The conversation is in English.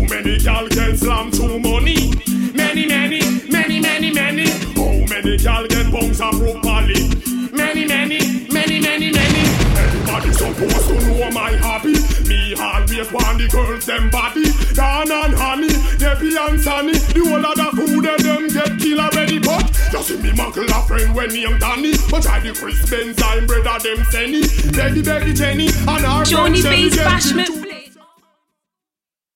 many gal get slammed to money? Many, many, many, many, many. How many gal get bunks and properly? Many, many, many, many, many. Everybody supposed to know my hobby. Me always want the girls them body. Dan and honey, Debbie and Sunny. The whole of the food and them get kill already. But you see me muckle a friend when me am Danny. But try the Chris Benz, I'm brother them Senny. Becky, Jenny and our Johnny B's Bashment.